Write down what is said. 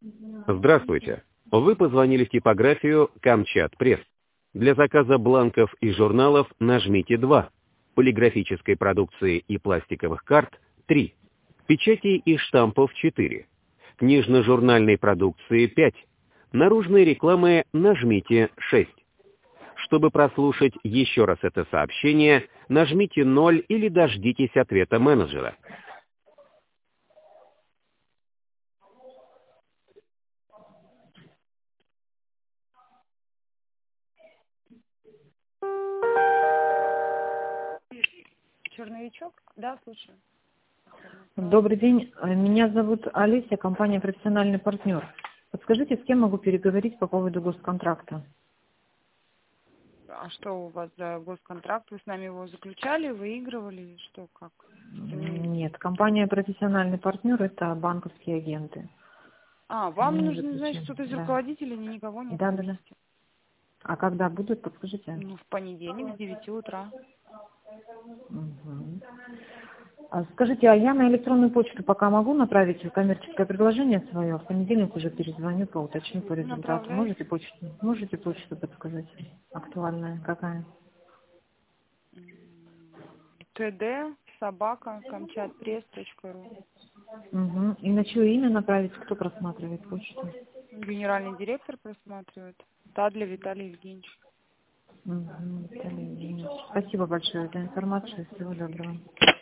Здравствуйте. Вы позвонили в типографию «Камчат Пресс». Для заказа бланков и журналов нажмите 2. Полиграфической продукции и пластиковых карт 3. Печатей и штампов 4. Книжно-журнальной продукции 5. Наружной рекламы нажмите 6. Чтобы прослушать еще раз это сообщение, нажмите 0 или дождитесь ответа менеджера. Черновичок? Да, слушаю. Добрый день. Меня зовут Олеся, компания «Профессиональный партнер». Подскажите, с кем могу переговорить по поводу госконтракта? А что у вас за госконтракт? Вы с нами его заключали, выигрывали? Что, как? Нет, компания «Профессиональный партнер» — это банковские агенты. Вам Мы нужно, значит, заключили. кто-то из Да. руководителей, никого нет Да. на месте. А когда будет, подскажите? В понедельник с 9 утра. Мгм. Скажите, а я на электронную почту пока могу направить коммерческое предложение свое? В понедельник уже перезвоню, поуточню по результату. Направляйте. Можете почту подсказать? Актуальная какая? td@камчатпресс.ру. Угу. И на чье имя направить? Кто просматривает почту? Генеральный директор просматривает. Тадля Виталий Евгеньевич. Угу. Спасибо большое за информацию. Всего доброго.